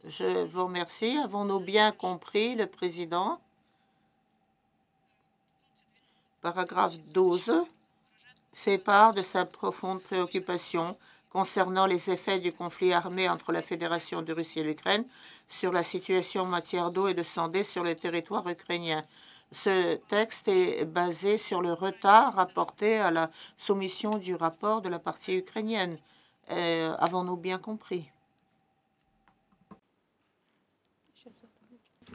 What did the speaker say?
Je vous remercie. Avons-nous bien compris le président? Paragraphe 12 fait part de sa profonde préoccupation concernant les effets du conflit armé entre la Fédération de Russie et l'Ukraine sur la situation en matière d'eau et de santé sur le territoire ukrainien. Ce texte est basé sur le retard rapporté à la soumission du rapport de la partie ukrainienne. Avons-nous bien compris?